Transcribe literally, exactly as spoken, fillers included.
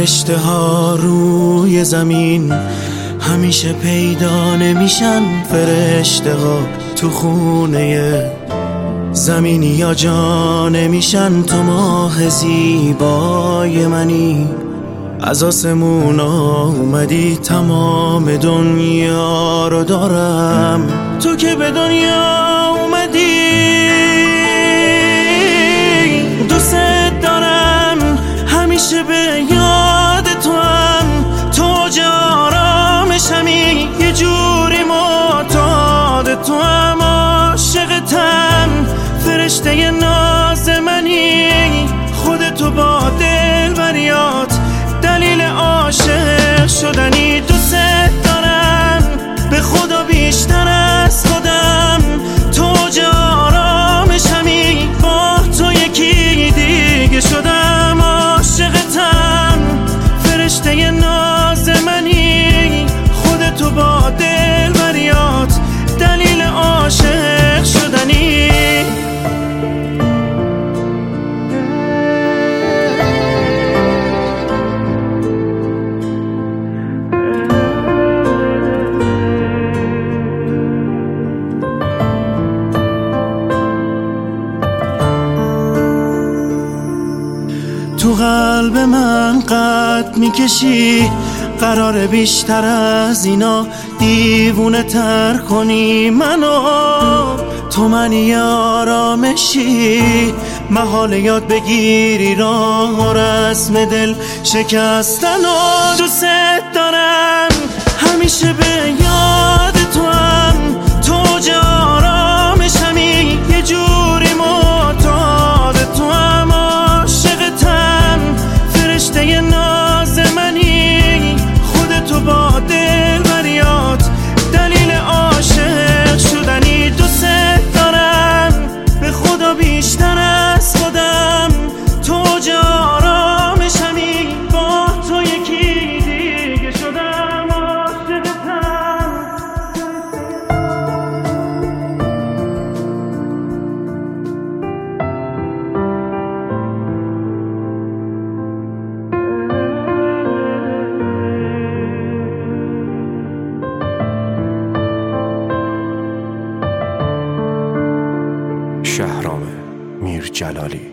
فرشته ها روی زمین همیشه پیدا نمیشن. فرشته ها تو خونه زمینی یا جا نمیشن. تو ماه زیبای منی، از آسمونا اومدی، تمام دنیا رو دارم. تو که به دنیا اومدی دوست دارم، همیشه به یاد تو هم. تو جا آرامشمی، یه جوری معتاد تو هم. عاشقتم، فرشته ناز منی، خودتو با دلبریات دلیل عاشق شدنی. دوست دارم به خدا بیشتر از خودم. تو جا آرامشمی، با تو یکی دیگه شدم. عاشقتم، فرشته ناز منی، خودتو با دلبریات دلیل عاشق شدنی. تو قلب من قد میکشی، قرار بیشتر از اینا دیوونه تر کنی منو. تو منی آرامشی، محال یاد بگیری راه و رسم دل شکستن. و دوست دارم، همیشه به یاد تو هم. تو جا آرامشمی، یه جوری معتاد تو هم. عاشقتم، فرشته ناز منی، خودتو با دلبریات دلیل عاشق شدنی. دوست دارم به خدا بیشتر از خودم. تو جا آرامشمی، با تو یکی دیگه شدم. عاشقتم. شهرام میرجلالی.